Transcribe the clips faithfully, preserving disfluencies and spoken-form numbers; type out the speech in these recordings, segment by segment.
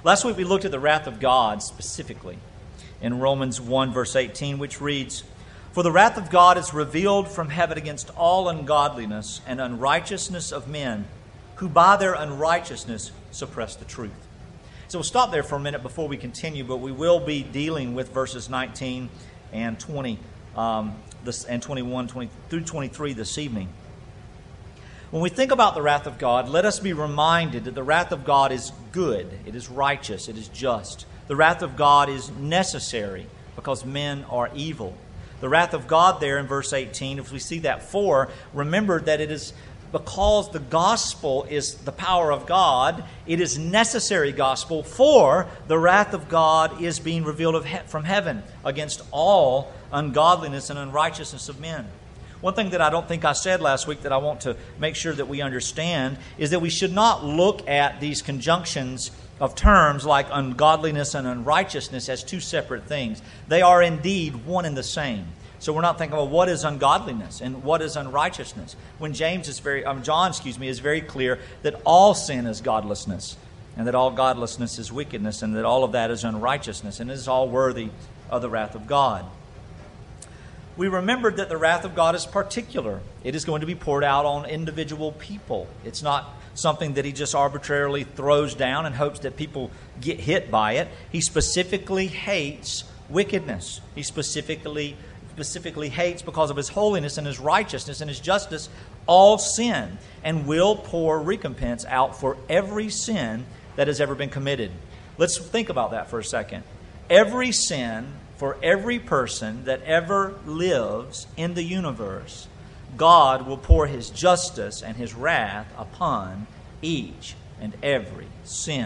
Last week we looked at the wrath of God specifically in Romans one, verse eighteen, which reads, "For the wrath of God is revealed from heaven against all ungodliness and unrighteousness of men, who by their unrighteousness suppress the truth." So we'll stop there for a minute before we continue, but we will be dealing with verses nineteen and twenty, um, this, and twenty-one twenty, through twenty-three this evening. When we think about the wrath of God, let us be reminded that the wrath of God is good, it is righteous, it is just. The wrath of God is necessary because men are evil. The wrath of God there in verse eighteen, if we see that for, remember that it is because the gospel is the power of God, it is necessary gospel, for the wrath of God is being revealed of he- from heaven against all ungodliness and unrighteousness of men. One thing that I don't think I said last week that I want to make sure that we understand is that we should not look at these conjunctions of terms like ungodliness and unrighteousness as two separate things. They are indeed one and the same. So we're not thinking, well, what is ungodliness and what is unrighteousness? When James is very, um, John, excuse me, is very clear that all sin is godlessness, and that all godlessness is wickedness, and that all of that is unrighteousness, and it is all worthy of the wrath of God. We remembered that the wrath of God is particular. It is going to be poured out on individual people. It's not something that He just arbitrarily throws down and hopes that people get hit by it. He specifically hates wickedness. He specifically specifically hates, because of His holiness and His righteousness and His justice, all sin, and will pour recompense out for every sin that has ever been committed. Let's think about that for a second. Every sin for every person that ever lives in the universe, God will pour His justice and His wrath upon each and every sin.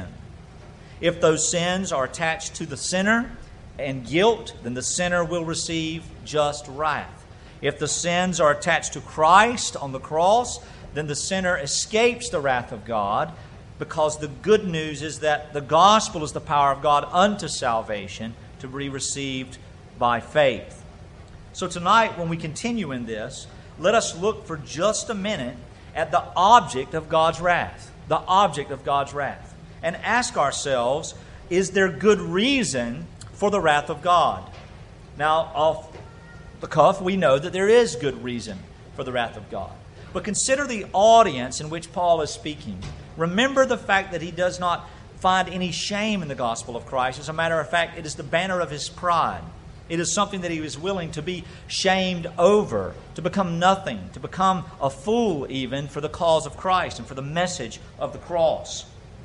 If those sins are attached to the sinner and guilt, then the sinner will receive just wrath. If the sins are attached to Christ on the cross, then the sinner escapes the wrath of God, because the good news is that the gospel is the power of God unto salvation to be received by faith. So tonight, when we continue in this, let us look for just a minute at the object of God's wrath, the object of God's wrath, and ask ourselves, is there good reason for the wrath of God? Now, off the cuff, we know that there is good reason for the wrath of God. But consider the audience in which Paul is speaking. Remember the fact that he does not find any shame in the gospel of Christ. As a matter of fact, it is the banner of his pride. It is something that he was willing to be shamed over, to become nothing, to become a fool even for the cause of Christ and for the message of the cross.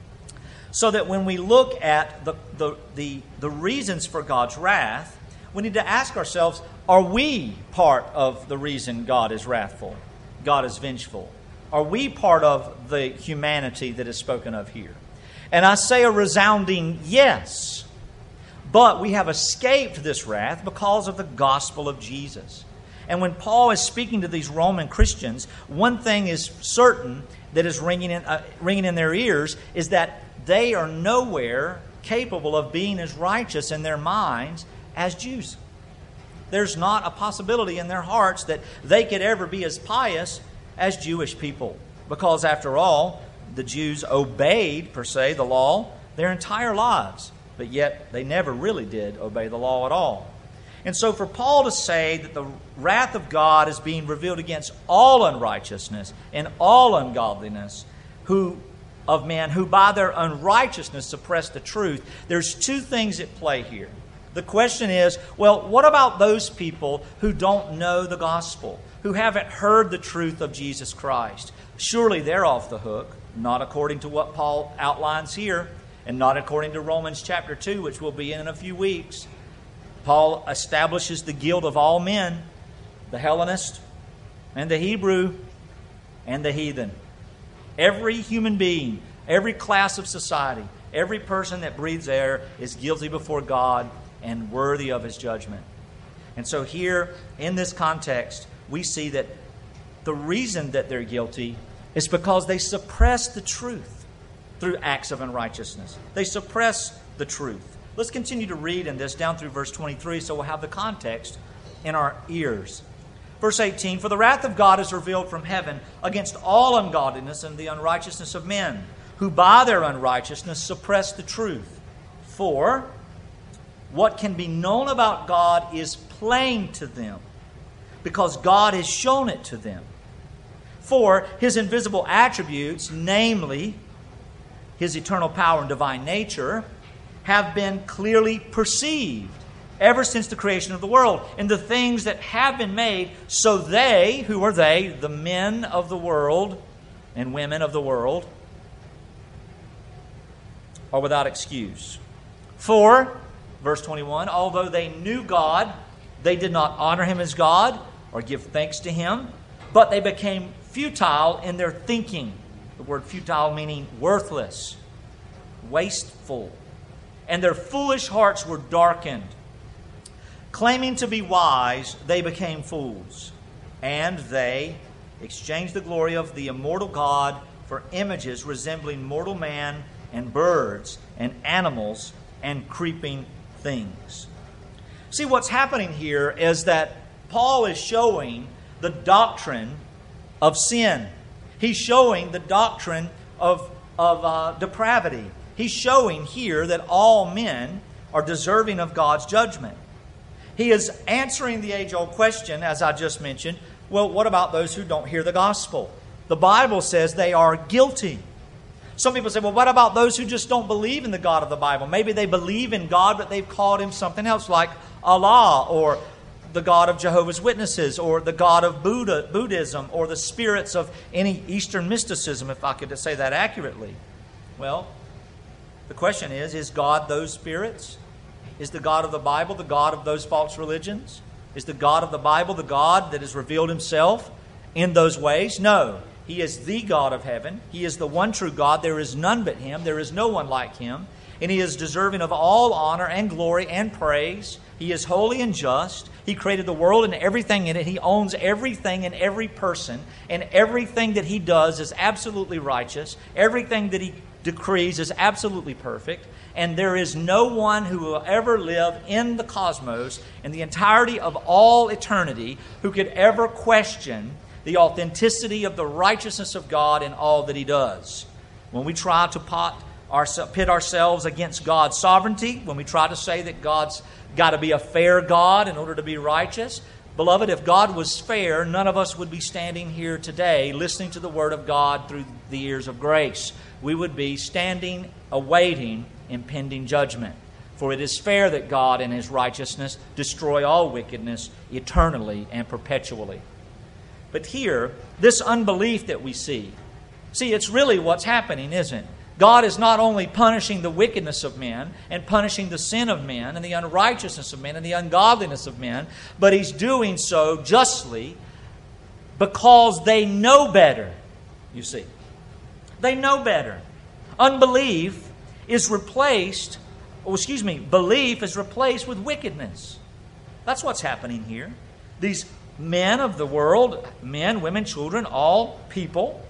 So that when we look at the, the, the, the reasons for God's wrath, we need to ask ourselves, are we part of the reason God is wrathful, God is vengeful? Are we part of the humanity that is spoken of here? And I say a resounding yes. But we have escaped this wrath because of the gospel of Jesus. And when Paul is speaking to these Roman Christians, one thing is certain that is ringing in, uh, ringing in their ears is that they are nowhere capable of being as righteous in their minds as Jews. There's not a possibility in their hearts that they could ever be as pious as Jewish people. Because after all, the Jews obeyed, per se, the law their entire lives. But yet they never really did obey the law at all. And so for Paul to say that the wrath of God is being revealed against all unrighteousness and all ungodliness who of men who by their unrighteousness suppress the truth, there's two things at play here. The question is, well, what about those people who don't know the gospel, who haven't heard the truth of Jesus Christ? Surely they're off the hook, not according to what Paul outlines here, and not according to Romans chapter two, which we'll be in in a few weeks. Paul establishes the guilt of all men, the Hellenist and the Hebrew and the heathen. Every human being, every class of society, every person that breathes air is guilty before God and worthy of His judgment. And so here, in this context, we see that the reason that they're guilty is because they suppress the truth through acts of unrighteousness. They suppress the truth. Let's continue to read in this down through verse twenty-three so we'll have the context in our ears. Verse eighteen, "For the wrath of God is revealed from heaven against all ungodliness and the unrighteousness of men, who by their unrighteousness suppress the truth. For what can be known about God is plain to them, because God has shown it to them. For His invisible attributes, namely His eternal power and divine nature, have been clearly perceived ever since the creation of the world, in the things that have been made, so they, who are they? The men of the world and women of the world, are without excuse. For, verse twenty-one, although they knew God, they did not honor Him as God or give thanks to Him, but they became futile in their thinking. The word futile meaning worthless, wasteful. And their foolish hearts were darkened. Claiming to be wise, they became fools. And they exchanged the glory of the immortal God for images resembling mortal man and birds and animals and creeping things. See, what's happening here is that Paul is showing the doctrine of sin. He's showing the doctrine of, of uh, depravity. He's showing here that all men are deserving of God's judgment. He is answering the age-old question, as I just mentioned, well, what about those who don't hear the gospel? The Bible says they are guilty. Some people say, well, what about those who just don't believe in the God of the Bible? Maybe they believe in God, but they've called Him something else, like Allah, or the God of Jehovah's Witnesses, or the God of Buddha, Buddhism, or the spirits of any Eastern mysticism, if I could say that accurately. Well, the question is, is God those spirits? Is the God of the Bible the God of those false religions? Is the God of the Bible the God that has revealed Himself in those ways? No. He is the God of heaven. He is the one true God. There is none but Him. There is no one like Him. And He is deserving of all honor and glory and praise. He is holy and just. He created the world and everything in it. He owns everything and every person. And everything that He does is absolutely righteous. Everything that He decrees is absolutely perfect. And there is no one who will ever live in the cosmos, in the entirety of all eternity, who could ever question the authenticity of the righteousness of God in all that He does. When we try to pot our, pit ourselves against God's sovereignty, when we try to say that God's got to be a fair God in order to be righteous, beloved, if God was fair, none of us would be standing here today listening to the Word of God through the ears of grace. We would be standing, awaiting impending judgment. For it is fair that God in His righteousness destroy all wickedness eternally and perpetually. But here, this unbelief that we see, see, it's really what's happening, isn't it? God is not only punishing the wickedness of men and punishing the sin of men and the unrighteousness of men and the ungodliness of men, but He's doing so justly because they know better, you see. They know better. Unbelief is replaced, or excuse me, belief is replaced with wickedness. That's what's happening here. These men of the world, men, women, children, all people,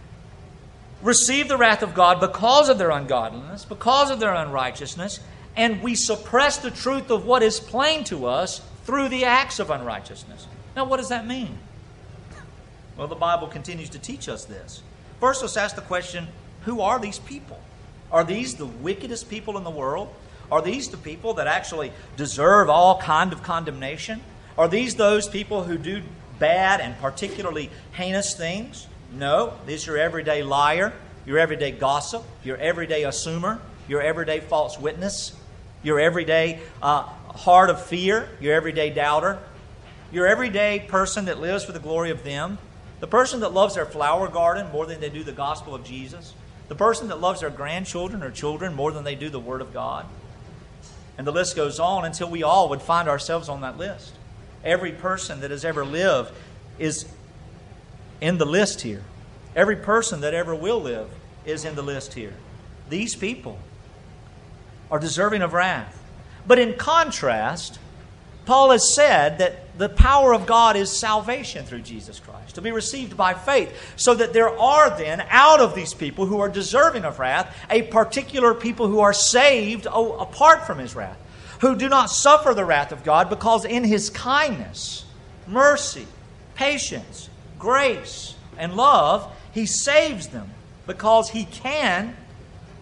receive the wrath of God because of their ungodliness, because of their unrighteousness, and we suppress the truth of what is plain to us through the acts of unrighteousness. Now, what does that mean? Well, the Bible continues to teach us this. First, let's ask the question, who are these people? Are these the wickedest people in the world? Are these the people that actually deserve all kind of condemnation? Are these those people who do bad and particularly heinous things? No. This is your everyday liar, your everyday gossip, your everyday assumer, your everyday false witness, your everyday uh, heart of fear, your everyday doubter, your everyday person that lives for the glory of them, the person that loves their flower garden more than they do the gospel of Jesus, the person that loves their grandchildren or children more than they do the Word of God. And the list goes on until we all would find ourselves on that list. Every person that has ever lived is in the list here. Every person that ever will live is in the list here. These people are deserving of wrath. But in contrast, Paul has said that the power of God is salvation through Jesus Christ, to be received by faith, so that there are then, out of these people who are deserving of wrath, a particular people who are saved apart from His wrath, who do not suffer the wrath of God because in His kindness, mercy, patience, grace, and love, He saves them because He can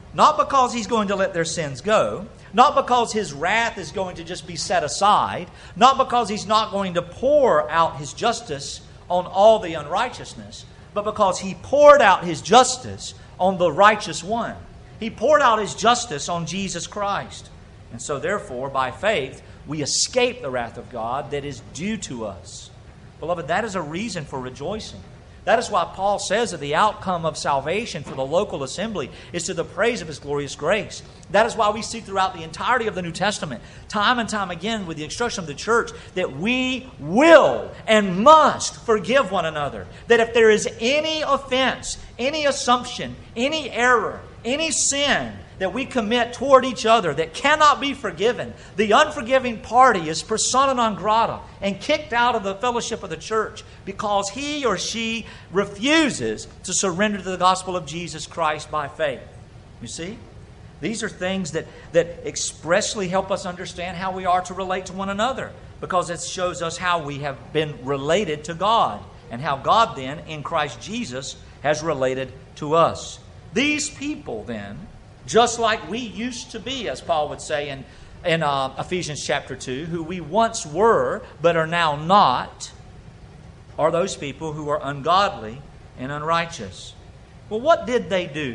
Not because He's going to let their sins go. Not because His wrath is going to just be set aside. Not because He's not going to pour out His justice on all the unrighteousness. But because He poured out His justice on the righteous one. He poured out His justice on Jesus Christ. And so therefore, by faith, we escape the wrath of God that is due to us. Beloved, that is a reason for rejoicing. That is why Paul says that the outcome of salvation for the local assembly is to the praise of His glorious grace. That is why we see throughout the entirety of the New Testament, time and time again with the instruction of the church, that we will and must forgive one another. That if there is any offense, any assumption, any error, any sin that we commit toward each other that cannot be forgiven, the unforgiving party is persona non grata and kicked out of the fellowship of the church because he or she refuses to surrender to the gospel of Jesus Christ by faith. You see? These are things that, that expressly help us understand how we are to relate to one another, because it shows us how we have been related to God and how God then, in Christ Jesus, has related to us. These people then, just like we used to be, as Paul would say in, in uh, Ephesians chapter two, who we once were but are now not, are those people who are ungodly and unrighteous. Well, what did they do?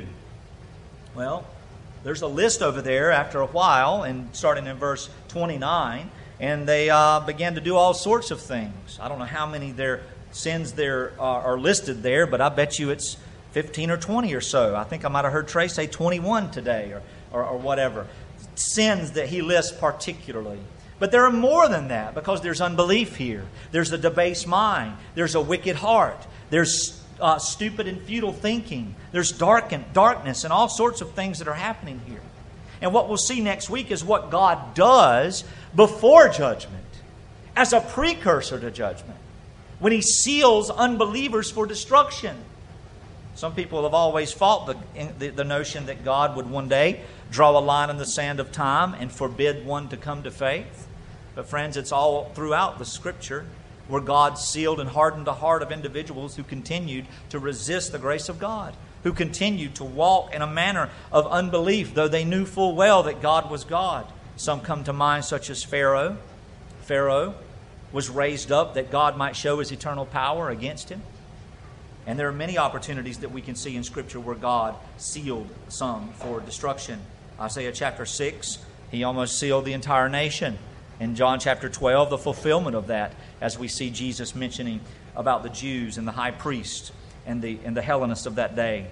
Well, there's a list over there after a while, and starting in verse twenty-nine, and they uh, began to do all sorts of things. I don't know how many their sins there uh, are listed there, but I bet you it's fifteen or twenty or so. I think I might have heard Trey say twenty-one today or, or, or whatever. Sins that he lists particularly. But there are more than that, because there's unbelief here. There's a debased mind. There's a wicked heart. There's uh, stupid and futile thinking. There's darken, darkness and all sorts of things that are happening here. And what we'll see next week is what God does before judgment, as a precursor to judgment, when He seals unbelievers for destruction. Some people have always fought the, the, the notion that God would one day draw a line in the sand of time and forbid one to come to faith. But friends, it's all throughout the Scripture where God sealed and hardened the heart of individuals who continued to resist the grace of God, who continued to walk in a manner of unbelief, though they knew full well that God was God. Some come to mind, such as Pharaoh. Pharaoh was raised up that God might show His eternal power against him. And there are many opportunities that we can see in Scripture where God sealed some for destruction. Isaiah chapter six, He almost sealed the entire nation. In John chapter twelve, the fulfillment of that, as we see Jesus mentioning about the Jews and the high priest and the, and the Hellenists of that day.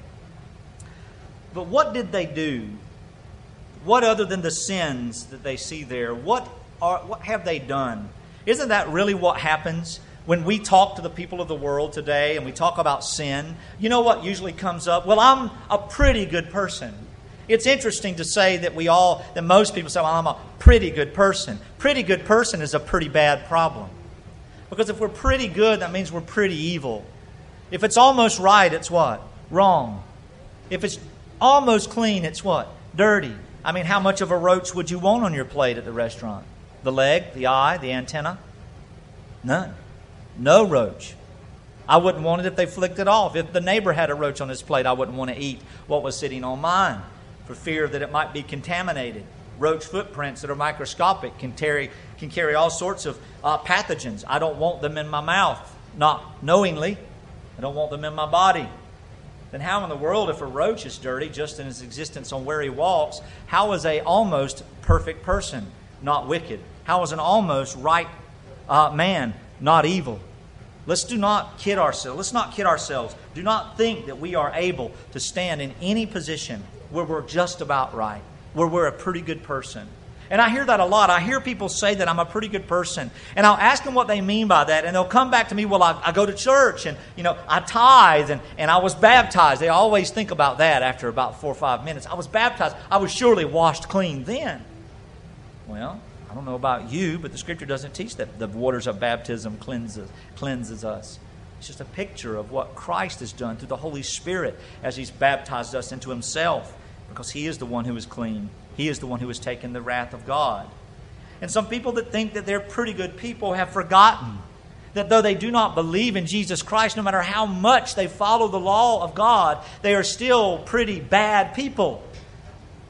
But what did they do? What other than the sins that they see there? What are, what have they done? Isn't that really what happens when we talk to the people of the world today and we talk about sin? You know what usually comes up? Well, I'm a pretty good person. It's interesting to say that we all, that most people say, well, I'm a pretty good person. Pretty good person is a pretty bad problem. Because if we're pretty good, that means we're pretty evil. If it's almost right, it's what? Wrong. If it's almost clean, it's what? Dirty. I mean, how much of a roach would you want on your plate at the restaurant? The leg, the eye, the antenna? None. No roach. I wouldn't want it if they flicked it off. If the neighbor had a roach on his plate, I wouldn't want to eat what was sitting on mine, for fear that it might be contaminated. Roach footprints that are microscopic can carry, can carry all sorts of uh, pathogens. I don't want them in my mouth, not knowingly. I don't want them in my body. Then how in the world, if a roach is dirty just in his existence on where he walks, how is a almost perfect person not wicked? How is an almost right uh, man not evil? Let's do not kid ourselves. Let's not kid ourselves. Do not think that we are able to stand in any position where we're just about right, where we're a pretty good person. And I hear that a lot. I hear people say that I'm a pretty good person. And I'll ask them what they mean by that. And they'll come back to me, well, I, I go to church and, you know, I tithe and, and I was baptized. They always think about that after about four or five minutes. I was baptized. I was surely washed clean then. Well, I don't know about you, but the Scripture doesn't teach that the waters of baptism cleanses, cleanses us. It's just a picture of what Christ has done through the Holy Spirit as He's baptized us into Himself, because He is the one who is clean. He is the one who has taken the wrath of God. And some people that think that they're pretty good people have forgotten that though they do not believe in Jesus Christ, no matter how much they follow the law of God, they are still pretty bad people.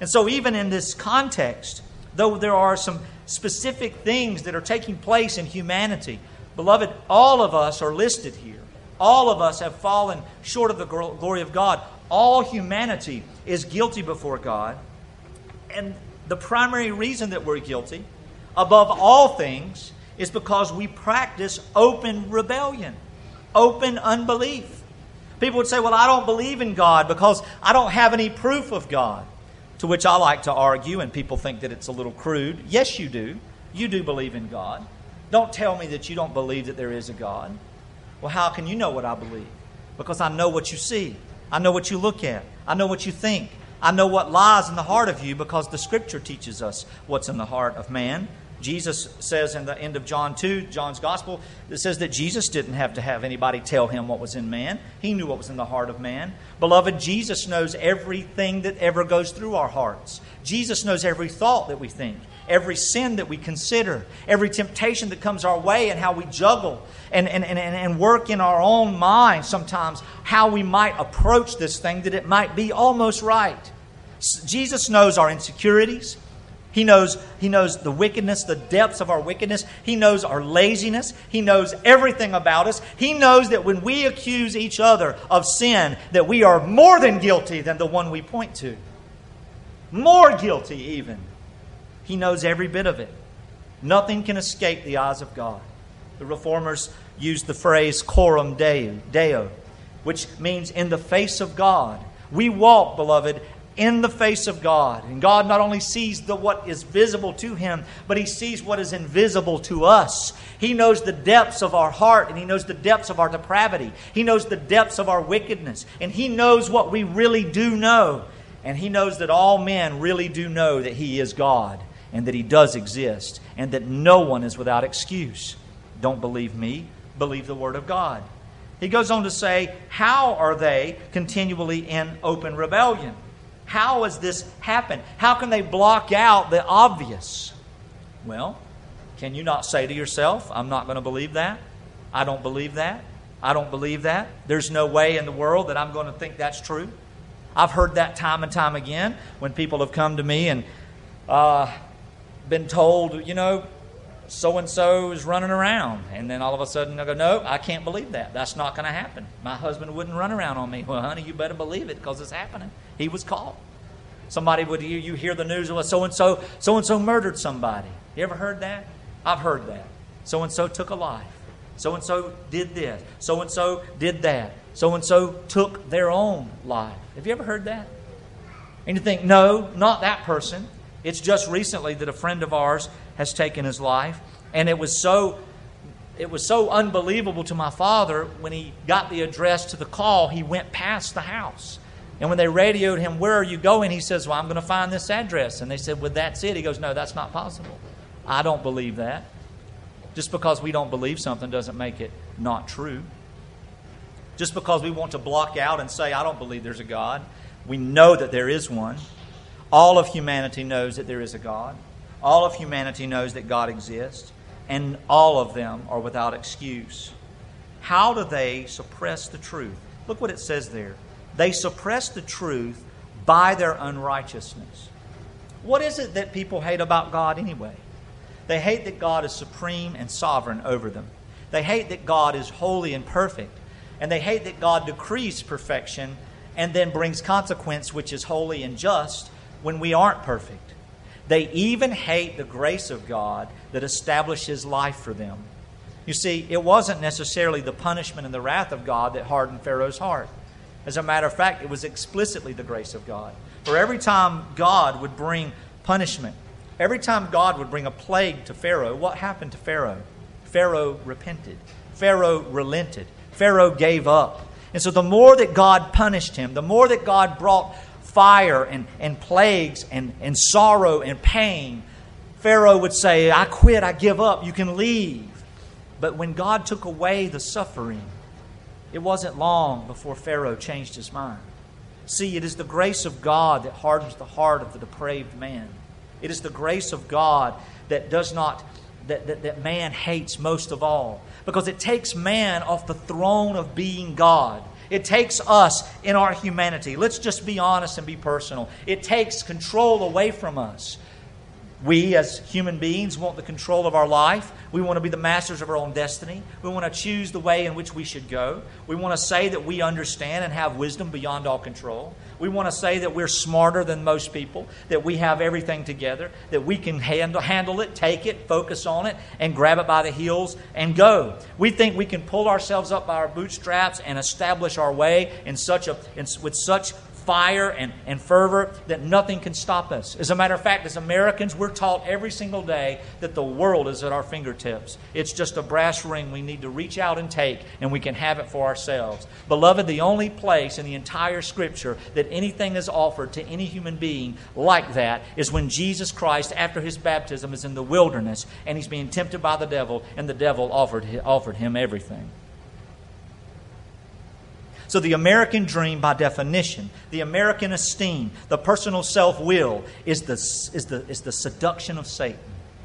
And so even in this context, though there are some specific things that are taking place in humanity, beloved, all of us are listed here. All of us have fallen short of the glory of God. All humanity is guilty before God. And the primary reason that we're guilty, above all things, is because we practice open rebellion, open unbelief. People would say, well, I don't believe in God because I don't have any proof of God. To which I like to argue, and people think that it's a little crude. Yes, you do. You do believe in God. Don't tell me that you don't believe that there is a God. Well, how can you know what I believe? Because I know what you see. I know what you look at. I know what you think. I know what lies in the heart of you because the Scripture teaches us what's in the heart of man. Jesus says in the end of John two, John's Gospel, it says that Jesus didn't have to have anybody tell him what was in man. He knew what was in the heart of man. Beloved, Jesus knows everything that ever goes through our hearts. Jesus knows every thought that we think, every sin that we consider, every temptation that comes our way, and how we juggle and, and, and, and work in our own mind sometimes how we might approach this thing that it might be almost right. Jesus knows our insecurities. He knows, he knows the wickedness, the depths of our wickedness. He knows our laziness. He knows everything about us. He knows that when we accuse each other of sin, that we are more than guilty than the one we point to. More guilty even. He knows every bit of it. Nothing can escape the eyes of God. The Reformers used the phrase coram Deo, Deo, which means in the face of God. We walk, beloved, in the face of God. And God not only sees the what is visible to Him, but He sees what is invisible to us. He knows the depths of our heart, and He knows the depths of our depravity. He knows the depths of our wickedness. And He knows what we really do know. And He knows that all men really do know that He is God, and that He does exist, and that no one is without excuse. Don't believe me, believe the Word of God. He goes on to say, how are they continually in open rebellion? How has this happened? How can they block out the obvious? Well, can you not say to yourself, I'm not going to believe that? I don't believe that. I don't believe that. There's no way in the world that I'm going to think that's true. I've heard that time and time again when people have come to me and uh, been told, you know, so-and-so is running around. And then all of a sudden I go, no, I can't believe that. That's not going to happen. My husband wouldn't run around on me. Well, honey, you better believe it because it's happening. He was caught. Somebody would, you, you hear the news, well, so-and-so, so-and-so murdered somebody. You ever heard that? I've heard that. So-and-so took a life. So-and-so did this. So-and-so did that. So-and-so took their own life. Have you ever heard that? And you think, no, not that person. It's just recently that a friend of ours has taken his life. And it was so it was so unbelievable to my father when he got the address to the call, he went past the house. And when they radioed him, where are you going? He says, well, I'm going to find this address. And they said, well, that's it. He goes, no, that's not possible. I don't believe that. Just because we don't believe something doesn't make it not true. Just because we want to block out and say, I don't believe there's a God. We know that there is one. All of humanity knows that there is a God. All of humanity knows that God exists. And all of them are without excuse. How do they suppress the truth? Look what it says there. They suppress the truth by their unrighteousness. What is it that people hate about God anyway? They hate that God is supreme and sovereign over them. They hate that God is holy and perfect. And they hate that God decrees perfection and then brings consequence which is holy and just when we aren't perfect. They even hate the grace of God that establishes life for them. You see, it wasn't necessarily the punishment and the wrath of God that hardened Pharaoh's heart. As a matter of fact, it was explicitly the grace of God. For every time God would bring punishment, every time God would bring a plague to Pharaoh, what happened to Pharaoh? Pharaoh repented. Pharaoh relented. Pharaoh gave up. And so the more that God punished him, the more that God brought fire and, and plagues and, and sorrow and pain, Pharaoh would say, I quit, I give up, you can leave. But when God took away the suffering, it wasn't long before Pharaoh changed his mind. See, it is the grace of God that hardens the heart of the depraved man. It is the grace of God that does not, that, that, that man hates most of all. Because it takes man off the throne of being God. It takes us in our humanity. Let's just be honest and be personal. It takes control away from us. We, as human beings, want the control of our life. We want to be the masters of our own destiny. We want to choose the way in which we should go. We want to say that we understand and have wisdom beyond all control. We want to say that we're smarter than most people, that we have everything together, that we can handle, handle it, take it, focus on it, and grab it by the heels and go. We think we can pull ourselves up by our bootstraps and establish our way in such a in, with such fire and, and fervor that nothing can stop us. As a matter of fact, as Americans, we're taught every single day that the world is at our fingertips. It's just a brass ring we need to reach out and take, and we can have it for ourselves. Beloved, the only place in the entire Scripture that anything is offered to any human being like that is when Jesus Christ, after His baptism, is in the wilderness, and He's being tempted by the devil, and the devil offered, offered Him everything. So the American dream, by definition, the American esteem, the personal self-will, is the, is the, is the seduction of Satan.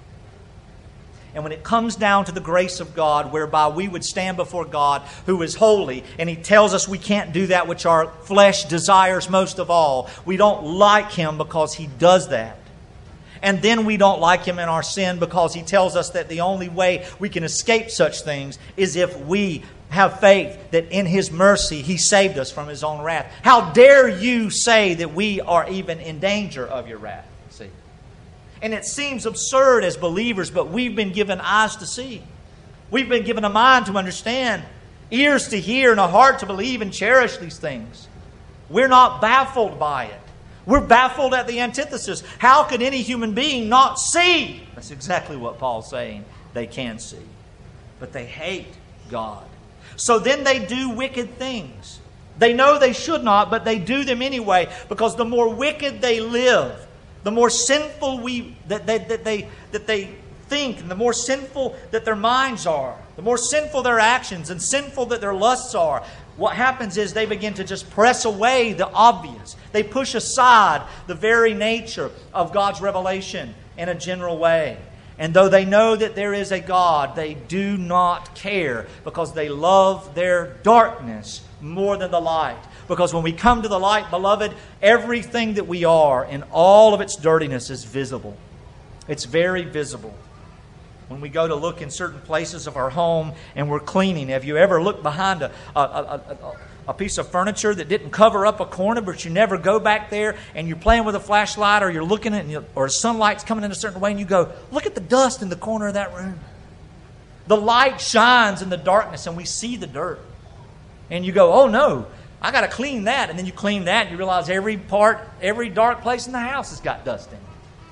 And when it comes down to the grace of God, whereby we would stand before God who is holy, and He tells us we can't do that which our flesh desires most of all, we don't like Him because He does that. And then we don't like Him in our sin because He tells us that the only way we can escape such things is if we have faith that in His mercy He saved us from His own wrath. How dare you say that we are even in danger of your wrath? See? And it seems absurd as believers, but we've been given eyes to see. We've been given a mind to understand, ears to hear, and a heart to believe and cherish these things. We're not baffled by it. We're baffled at the antithesis. How could any human being not see? That's exactly what Paul's saying. They can see. But they hate God. So then they do wicked things. They know they should not, but they do them anyway, because the more wicked they live, the more sinful we that they, that they that they think, and the more sinful that their minds are, the more sinful their actions and sinful that their lusts are, what happens is they begin to just press away the obvious. They push aside the very nature of God's revelation in a general way. And though they know that there is a God, they do not care because they love their darkness more than the light. Because when we come to the light, beloved, everything that we are in all of its dirtiness is visible. It's very visible. When we go to look in certain places of our home and we're cleaning, have you ever looked behind a, a, a, a, a piece of furniture that didn't cover up a corner, but you never go back there and you're playing with a flashlight, or you're looking at it, or sunlight's coming in a certain way, and you go, look at the dust in the corner of that room. The light shines in the darkness and we see the dirt. And you go, oh no, I got to clean that. And then you clean that and you realize every part, every dark place in the house has got dust in it.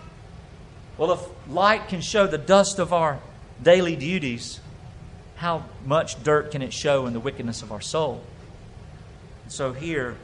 Well, if light can show the dust of our daily duties, how much dirt can it show in the wickedness of our soul? So here,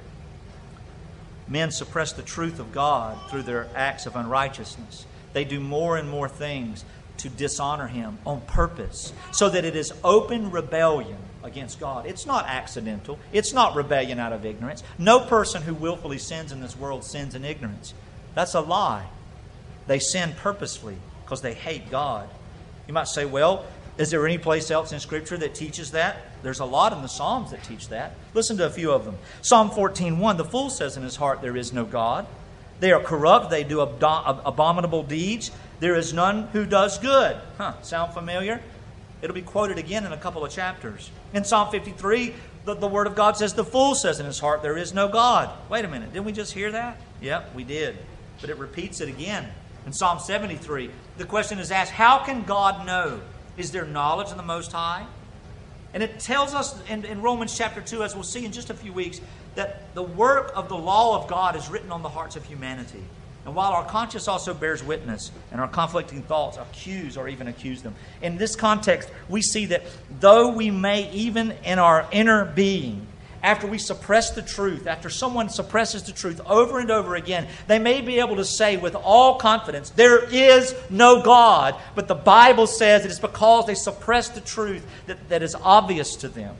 men suppress the truth of God through their acts of unrighteousness. They do more and more things to dishonor Him on purpose, so that it is open rebellion against God. It's not accidental. It's not rebellion out of ignorance. No person who willfully sins in this world sins in ignorance. That's a lie. They sin purposefully because they hate God. You might say, well, is there any place else in Scripture that teaches that? There's a lot in the Psalms that teach that. Listen to a few of them. Psalm fourteen one, the fool says in his heart, there is no God. They are corrupt. They do ab- abominable deeds. There is none who does good. Huh, sound familiar? It'll be quoted again in a couple of chapters. In Psalm fifty-three, the, the Word of God says, the fool says in his heart, there is no God. Wait a minute, didn't we just hear that? Yep, we did. But it repeats it again. In Psalm seventy-three, the question is asked, how can God know? Is there knowledge in the Most High? And it tells us in, in Romans chapter two, as we'll see in just a few weeks, that the work of the law of God is written on the hearts of humanity. And while our conscience also bears witness, and our conflicting thoughts accuse or even accuse them, in this context, we see that though we may, even in our inner being, after we suppress the truth, after someone suppresses the truth over and over again, they may be able to say with all confidence, there is no God. But the Bible says it is because they suppress the truth that, that is obvious to them.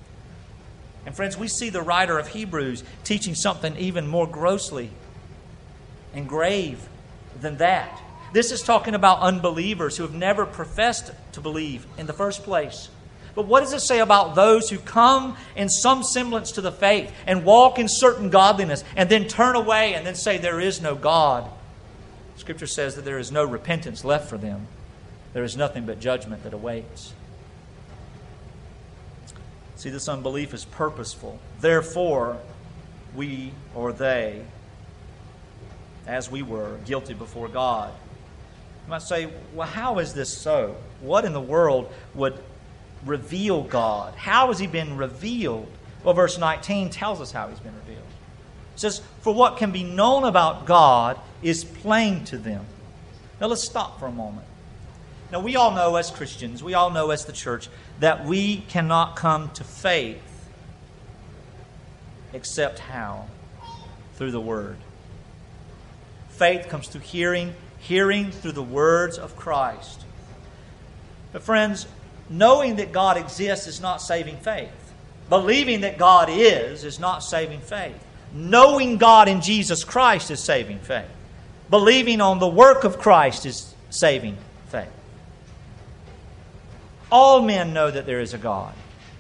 And friends, we see the writer of Hebrews teaching something even more grossly and grave than that. This is talking about unbelievers who have never professed to believe in the first place. But what does it say about those who come in some semblance to the faith and walk in certain godliness and then turn away and then say there is no God? Scripture says that there is no repentance left for them. There is nothing but judgment that awaits. See, this unbelief is purposeful. Therefore, we or they, as we were, guilty before God. You might say, well, how is this so? What in the world would reveal God? How has He been revealed? Well, verse nineteen tells us how He's been revealed. It says, for what can be known about God is plain to them. Now let's stop for a moment. Now we all know as Christians, we all know as the church, that we cannot come to faith except how? Through the Word. Faith comes through hearing, hearing through the words of Christ. But friends, knowing that God exists is not saving faith. Believing that God is is not saving faith. Knowing God in Jesus Christ is saving faith. Believing on the work of Christ is saving faith. All men know that there is a God.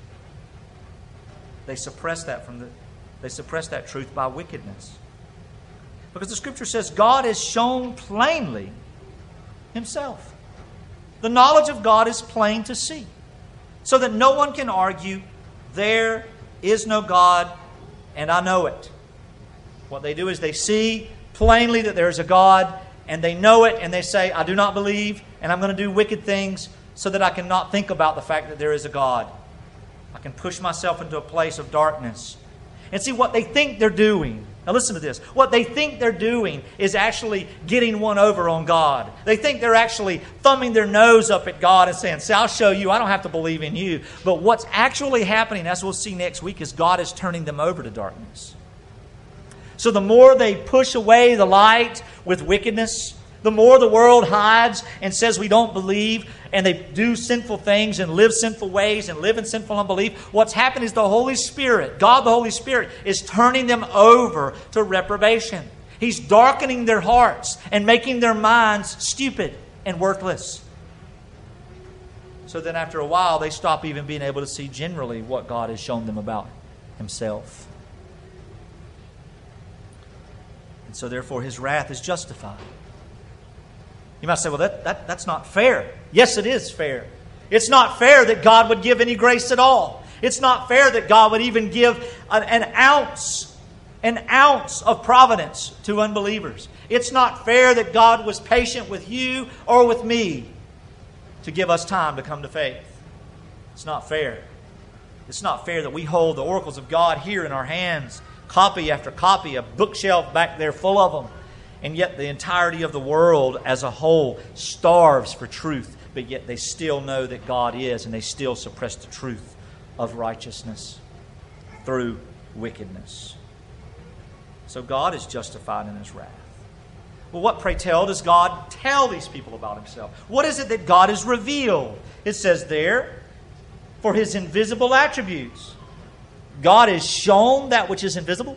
They suppress that from the they suppress that truth by wickedness. Because the Scripture says God is shown plainly Himself. The knowledge of God is plain to see. So that no one can argue, there is no God, and I know it. What they do is they see plainly that there is a God, and they know it, and they say, I do not believe, and I'm going to do wicked things so that I cannot think about the fact that there is a God. I can push myself into a place of darkness. And see, what they think they're doing, now listen to this, what they think they're doing is actually getting one over on God. They think they're actually thumbing their nose up at God and saying, see, I'll show you, I don't have to believe in you. But what's actually happening, as we'll see next week, is God is turning them over to darkness. So the more they push away the light with wickedness, the more the world hides and says we don't believe, and they do sinful things and live sinful ways and live in sinful unbelief, what's happened is the Holy Spirit, God the Holy Spirit, is turning them over to reprobation. He's darkening their hearts and making their minds stupid and worthless. So then after a while, they stop even being able to see generally what God has shown them about Himself. And so therefore His wrath is justified. You might say, well, that, that, that's not fair. Yes, it is fair. It's not fair that God would give any grace at all. It's not fair that God would even give an, an ounce, an ounce of providence to unbelievers. It's not fair that God was patient with you or with me to give us time to come to faith. It's not fair. It's not fair that we hold the oracles of God here in our hands, copy after copy, a bookshelf back there full of them. And yet the entirety of the world as a whole starves for truth, but yet they still know that God is, and they still suppress the truth of righteousness through wickedness. So God is justified in His wrath. Well, what, pray tell, does God tell these people about Himself? What is it that God has revealed? It says there, for His invisible attributes. God has shown that which is invisible?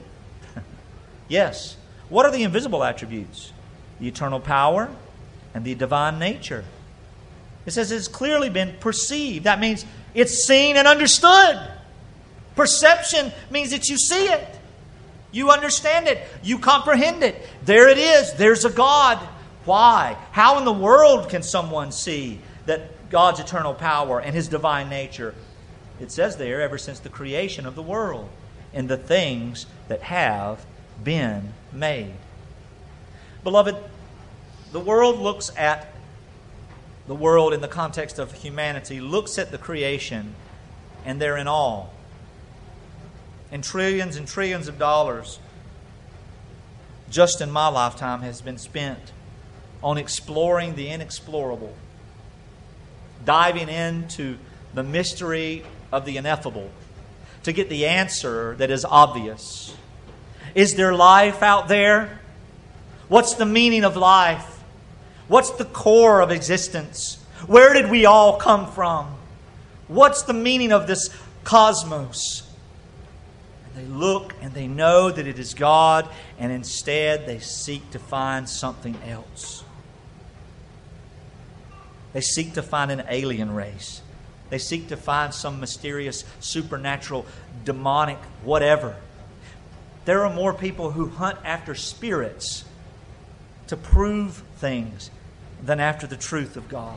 Yes. What are the invisible attributes? The eternal power and the divine nature. It says it's clearly been perceived. That means it's seen and understood. Perception means that you see it. You understand it. You comprehend it. There it is. There's a God. Why? How in the world can someone see that God's eternal power and His divine nature? It says there, ever since the creation of the world and the things that have been made. Beloved, the world looks at the world in the context of humanity, looks at the creation, and they're in awe. And trillions and trillions of dollars just in my lifetime has been spent on exploring the inexplorable, diving into the mystery of the ineffable to get the answer that is obvious. Is there life out there? What's the meaning of life? What's the core of existence? Where did we all come from? What's the meaning of this cosmos? And they look and they know that it is God, and instead they seek to find something else. They seek to find an alien race. They seek to find some mysterious, supernatural, demonic, whatever. There are more people who hunt after spirits to prove things than after the truth of God.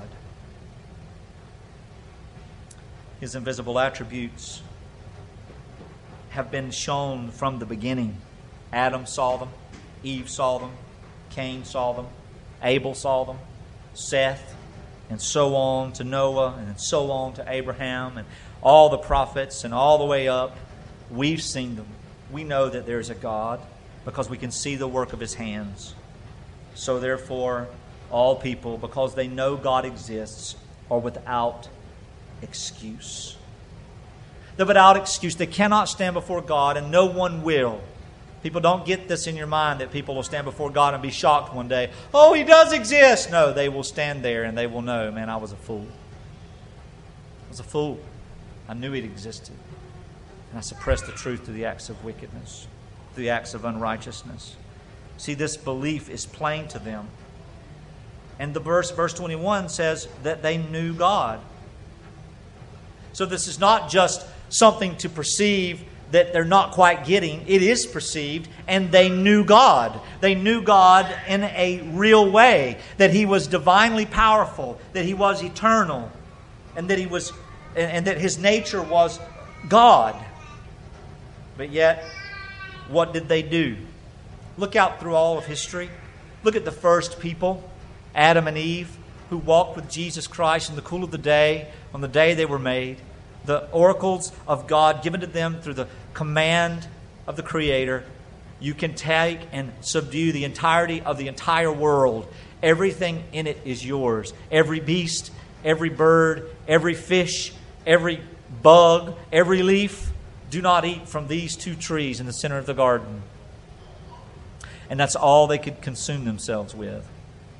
His invisible attributes have been shown from the beginning. Adam saw them. Eve saw them. Cain saw them. Abel saw them. Seth, and so on to Noah, and so on to Abraham, and all the prophets, and all the way up. We've seen them. We know that there's a God because we can see the work of His hands. So therefore, all people, because they know God exists, are without excuse. They're without excuse. They cannot stand before God, and no one will. People, don't get this in your mind that people will stand before God and be shocked one day. Oh, He does exist. No, they will stand there and they will know, man, I was a fool. I was a fool. I knew He existed. And I suppressed the truth through the acts of wickedness, through the acts of unrighteousness. See, this belief is plain to them. And the verse, verse twenty-one says that they knew God. So this is not just something to perceive that they're not quite getting. It is perceived, and they knew God. They knew God in a real way, that He was divinely powerful, that He was eternal, and that He was, and that His nature was God. But yet, what did they do? Look out through all of history. Look at the first people, Adam and Eve, who walked with Jesus Christ in the cool of the day, on the day they were made. The oracles of God given to them through the command of the Creator. You can take and subdue the entirety of the entire world. Everything in it is yours. Every beast, every bird, every fish, every bug, every leaf. Do not eat from these two trees in the center of the garden. And that's all they could consume themselves with.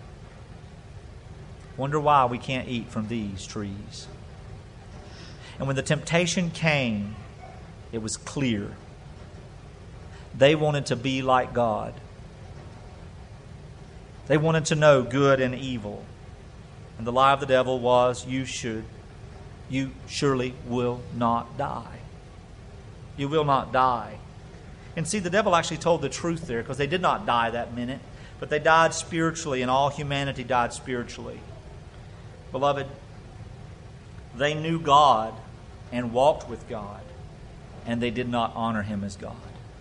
Wonder why we can't eat from these trees. And when the temptation came, it was clear. They wanted to be like God. They wanted to know good and evil. And the lie of the devil was, you should, you surely will not die. You will not die. And see, the devil actually told the truth there, because they did not die that minute, but they died spiritually, and all humanity died spiritually. Beloved, they knew God and walked with God, and they did not honor Him as God.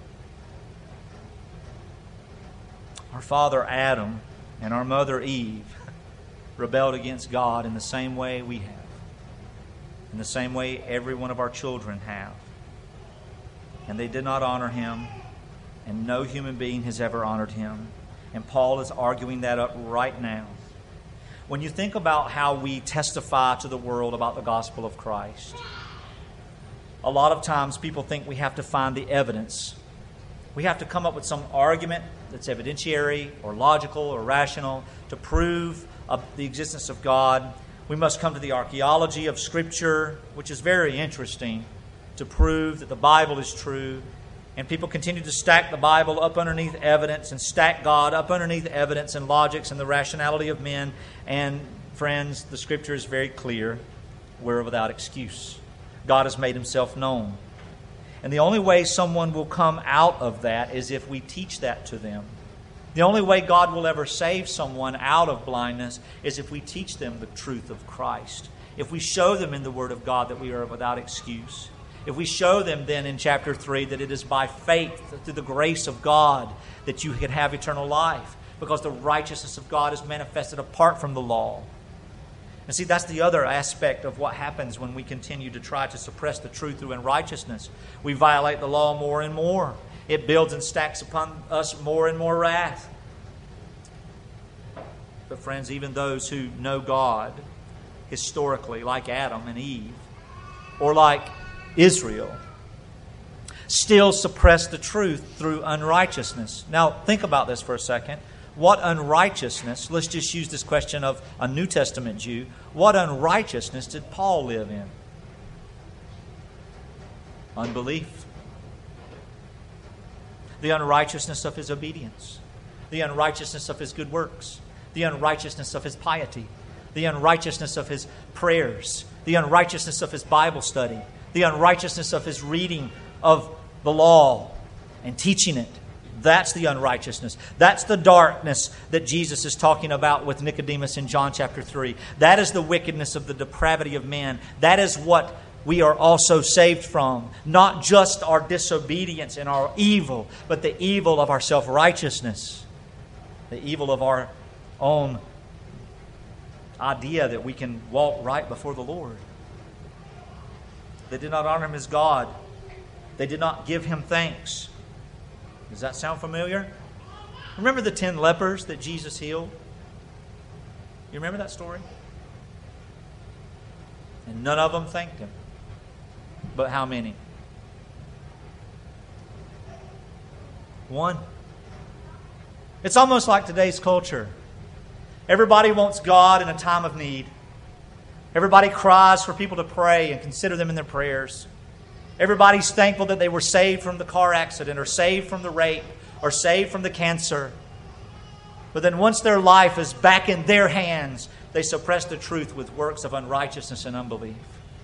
Our father Adam and our mother Eve rebelled against God in the same way we have, in the same way every one of our children have. And they did not honor Him, and no human being has ever honored Him. And Paul is arguing that up right now. When you think about how we testify to the world about the gospel of Christ, a lot of times people think we have to find the evidence. We have to come up with some argument that's evidentiary or logical or rational to prove uh, the existence of God. We must come to the archaeology of Scripture, which is very interesting, to prove that the Bible is true. And people continue to stack the Bible up underneath evidence and stack God up underneath evidence and logics and the rationality of men. And friends, the Scripture is very clear. We're without excuse. God has made Himself known. And the only way someone will come out of that is if we teach that to them. The only way God will ever save someone out of blindness is if we teach them the truth of Christ. If we show them in the Word of God that we are without excuse. If we show them then in chapter three that it is by faith, through the grace of God, that you can have eternal life, because the righteousness of God is manifested apart from the law. And see, that's the other aspect of what happens when we continue to try to suppress the truth through unrighteousness. We violate the law more and more. It builds and stacks upon us more and more wrath. But friends, even those who know God historically, like Adam and Eve, or like Israel, still suppress the truth through unrighteousness. Now, think about this for a second. What unrighteousness, let's just use this question of a New Testament Jew, what unrighteousness did Paul live in? Unbelief. The unrighteousness of his obedience. The unrighteousness of his good works. The unrighteousness of his piety. the unrighteousness of his prayers, the unrighteousness of his Bible study, the unrighteousness of his reading of the law and teaching it. That's the unrighteousness. That's the darkness that Jesus is talking about with Nicodemus in John chapter three. That is the wickedness of the depravity of men. That is what we are also saved from. Not just our disobedience and our evil, but the evil of our self-righteousness. The evil of our own idea that we can walk right before the Lord. They did not honor Him as God. They did not give Him thanks. Does that sound familiar? Remember the ten lepers that Jesus healed? You remember that story? And none of them thanked Him. But how many? One. It's almost like today's culture. Everybody wants God in a time of need. Everybody cries for people to pray and consider them in their prayers. Everybody's thankful that they were saved from the car accident or saved from the rape or saved from the cancer. But then once their life is back in their hands, they suppress the truth with works of unrighteousness and unbelief.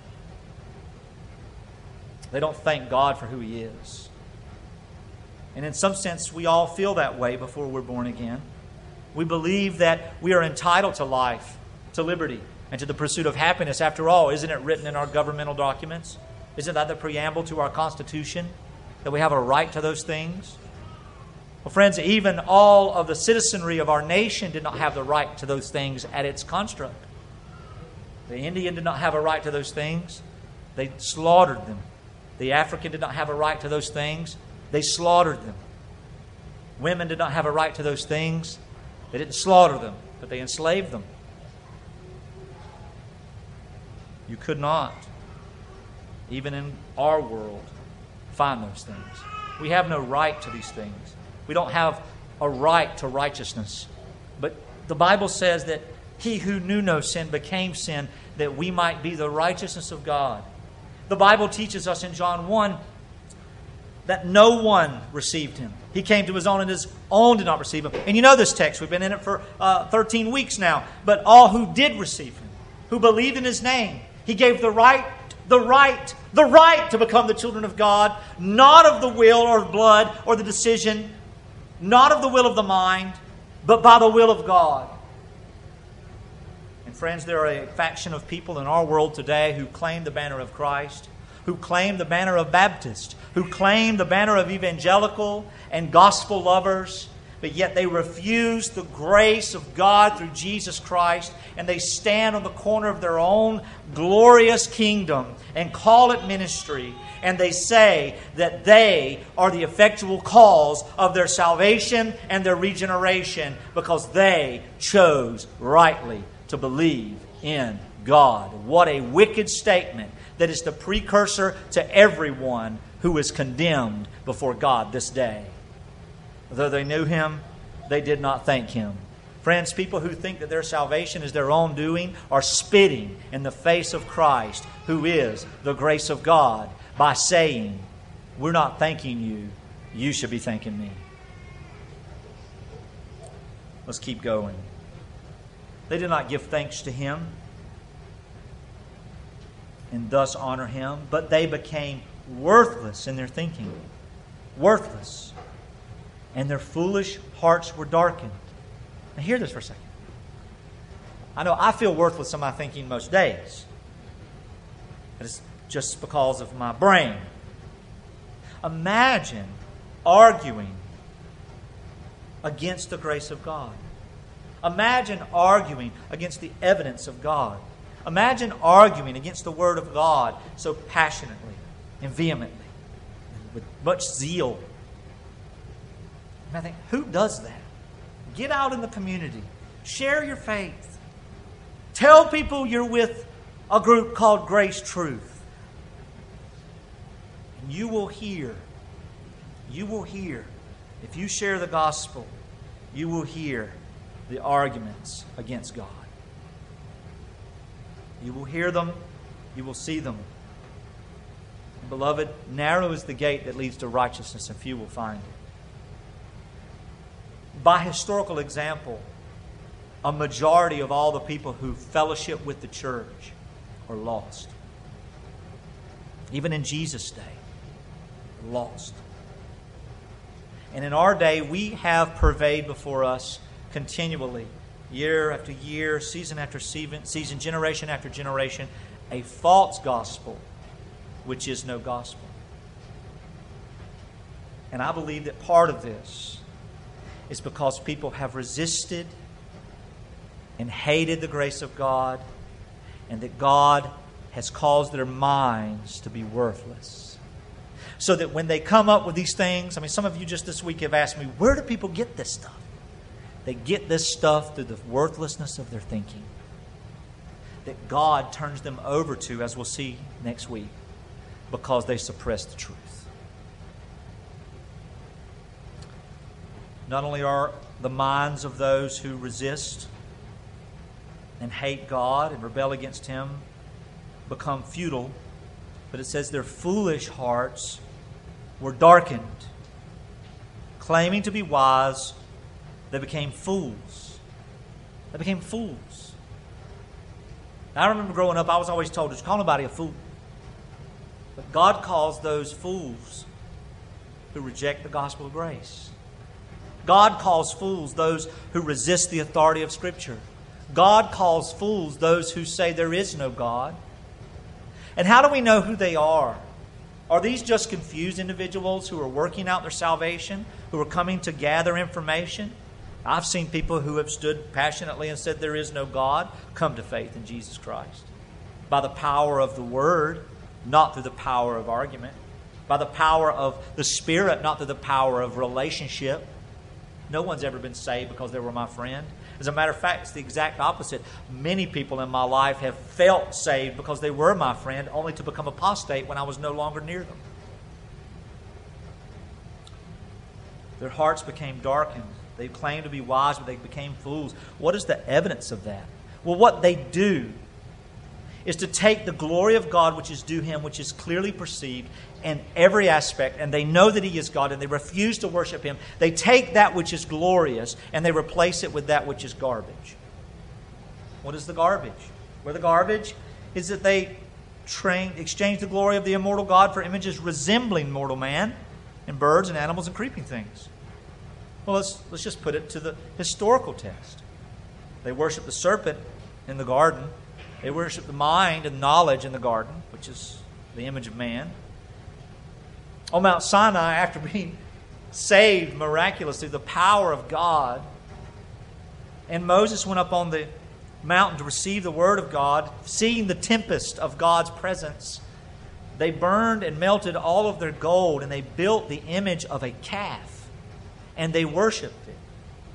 They don't thank God for who He is. And in some sense, we all feel that way before we're born again. We believe that we are entitled to life, to liberty, and to the pursuit of happiness. After all, isn't it written in our governmental documents? Isn't that the preamble to our Constitution? That we have a right to those things? Well, friends, even all of the citizenry of our nation did not have the right to those things at its construct. The Indian did not have a right to those things. They slaughtered them. The African did not have a right to those things. They slaughtered them. Women did not have a right to those things. They didn't slaughter them, but they enslaved them. You could not, even in our world, find those things. We have no right to these things. We don't have a right to righteousness. But the Bible says that He who knew no sin became sin, that we might be the righteousness of God. The Bible teaches us in John one that no one received Him. He came to His own, and His own did not receive Him. And you know this text. We've been in it for uh, thirteen weeks now. But all who did receive Him, who believed in His name, He gave the right, the right, the right to become the children of God, not of the will or the blood or the decision, not of the will of the mind, but by the will of God. And friends, there are a faction of people in our world today who claim the banner of Christ, who claim the banner of Baptist, who claim the banner of evangelical and gospel lovers, but yet they refuse the grace of God through Jesus Christ, and they stand on the corner of their own glorious kingdom and call it ministry, and they say that they are the effectual cause of their salvation and their regeneration because they chose rightly to believe in God. What a wicked statement that is the precursor to everyone who is condemned before God this day. Though they knew Him, they did not thank Him. Friends, people who think that their salvation is their own doing are spitting in the face of Christ, who is the grace of God, by saying, "We're not thanking you. You should be thanking me." Let's keep going. They did not give thanks to Him and thus honor Him, but they became worthless in their thinking. Worthless. And their foolish hearts were darkened. Now hear this for a second. I know I feel worthless in my thinking most days. It's just because of my brain. Imagine arguing against the grace of God. Imagine arguing against the evidence of God. Imagine arguing against the Word of God so passionately and vehemently, with much zeal. And I think, who does that? Get out in the community. Share your faith. Tell people you're with a group called Grace Truth. And you will hear, you will hear, if you share the gospel, you will hear the arguments against God. You will hear them. You will see them. Beloved, narrow is the gate that leads to righteousness, and few will find it. By historical example, a majority of all the people who fellowship with the church are lost. Even in Jesus' day, lost. And in our day, we have purveyed before us continually, year after year, season after season, season, generation after generation, a false gospel, which is no gospel. And I believe that part of this is because people have resisted and hated the grace of God, and that God has caused their minds to be worthless. So that when they come up with these things, I mean, some of you just this week have asked me, where do people get this stuff? They get this stuff through the worthlessness of their thinking that God turns them over to, as we'll see next week, because they suppress the truth. Not only are the minds of those who resist and hate God and rebel against Him become futile, but it says their foolish hearts were darkened. Claiming to be wise, they became fools. They became fools. Now, I remember growing up, I was always told, just call nobody a fool. But God calls those fools who reject the gospel of grace. God calls fools those who resist the authority of Scripture. God calls fools those who say there is no God. And how do we know who they are? Are these just confused individuals who are working out their salvation, who are coming to gather information? I've seen people who have stood passionately and said there is no God come to faith in Jesus Christ. By the power of the Word, not through the power of argument. By the power of the Spirit, not through the power of relationship. No one's ever been saved because they were my friend. As a matter of fact, it's the exact opposite. Many people in my life have felt saved because they were my friend, only to become apostate when I was no longer near them. Their hearts became darkened. They claimed to be wise, but they became fools. What is the evidence of that? Well, what they do is to take the glory of God which is due Him, which is clearly perceived in every aspect, and they know that He is God, and they refuse to worship Him. They take that which is glorious, and they replace it with that which is garbage. What is the garbage? Well, the garbage is that they train, exchange the glory of the immortal God for images resembling mortal man, and birds and animals and creeping things. Well, let's, let's just put it to the historical test. They worship the serpent in the garden. They worship the mind and knowledge in the garden, which is the image of man. On Mount Sinai, after being saved miraculously, the power of God, and Moses went up on the mountain to receive the word of God, seeing the tempest of God's presence, they burned and melted all of their gold, and they built the image of a calf, and they worshipped it.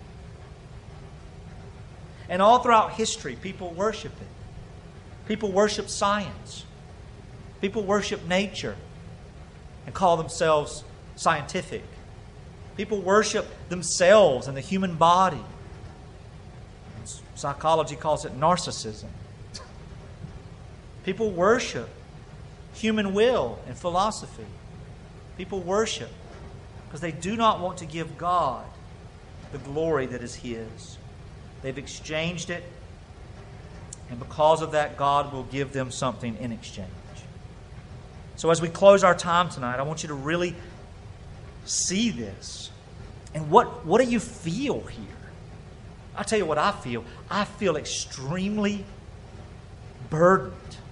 And all throughout history, people worship it. People worship science. People worship nature and call themselves scientific. People worship themselves and the human body. Psychology calls it narcissism. People worship human will and philosophy. People worship because they do not want to give God the glory that is His. They've exchanged it, and because of that, God will give them something in exchange. So as we close our time tonight, I want you to really see this. And what, what do you feel here? I'll tell you what I feel. I feel extremely burdened.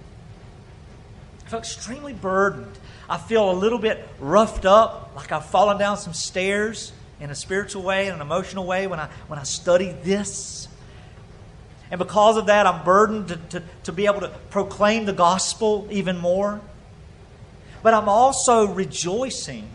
I feel extremely burdened. I feel a little bit roughed up, like I've fallen down some stairs in a spiritual way, in an emotional way when I when I study this. And because of that, I'm burdened to, to, to be able to proclaim the gospel even more. But I'm also rejoicing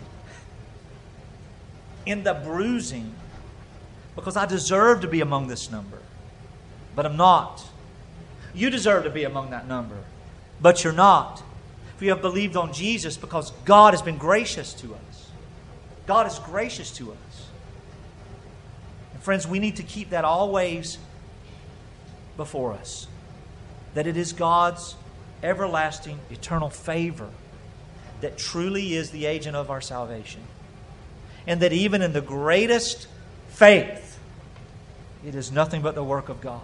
in the bruising because I deserve to be among this number. But I'm not. You deserve to be among that number. But you're not. For you have believed on Jesus because God has been gracious to us. God is gracious to us. And friends, we need to keep that always before us. That it is God's everlasting, eternal favor that truly is the agent of our salvation. And that even in the greatest faith, It is nothing but the work of God.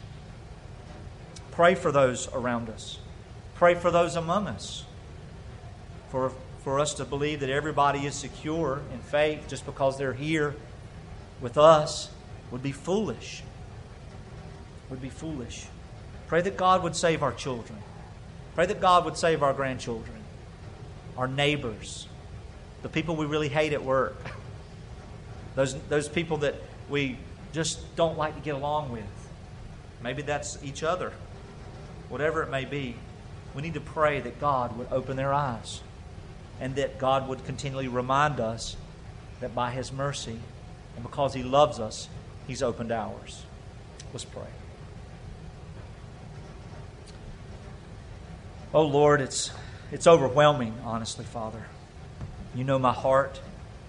Pray for those around us. Pray for those among us. For, for us to believe that everybody is secure in faith just because they're here with us would be foolish. Would be foolish. Pray that God would save our children. Pray that God would save our grandchildren, our neighbors, the people we really hate at work, those, those people that we just don't like to get along with. Maybe that's each other. Whatever it may be, we need to pray that God would open their eyes and that God would continually remind us that by His mercy and because He loves us, He's opened ours. Let's pray. Oh Lord, it's it's overwhelming, honestly, Father. You know my heart.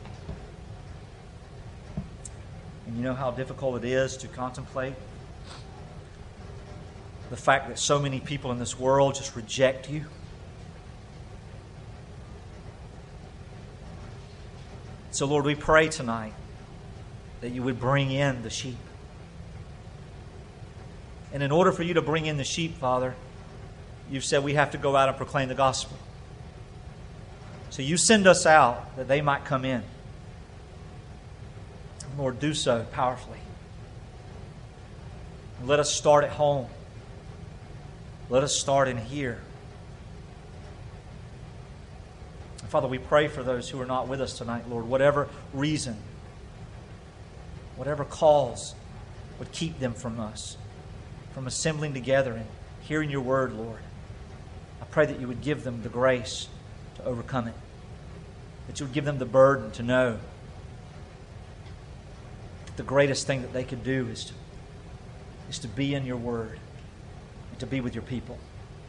And you know how difficult it is to contemplate the fact that so many people in this world just reject You. So Lord, we pray tonight that You would bring in the sheep. And in order for You to bring in the sheep, Father, You've said we have to go out and proclaim the gospel. So You send us out that they might come in. Lord, do so powerfully. Let us start at home. Let us start in here. Father, we pray for those who are not with us tonight, Lord. Whatever reason, whatever cause would keep them from us, from assembling together and hearing Your word, Lord. I pray that You would give them the grace to overcome it. That You would give them the burden to know that the greatest thing that they could do is to, is to be in Your word and to be with Your people.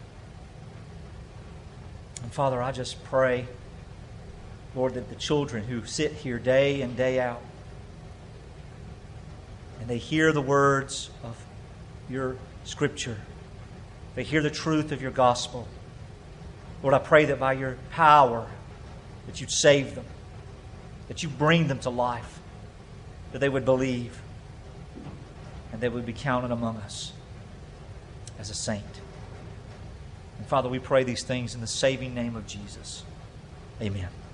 And Father, I just pray, Lord, that the children who sit here day in, day out, and they hear the words of Your Scripture, they hear the truth of Your gospel, Lord, I pray that by Your power, that You'd save them, that You bring them to life, that they would believe, and they would be counted among us as a saint. And Father, we pray these things in the saving name of Jesus. Amen.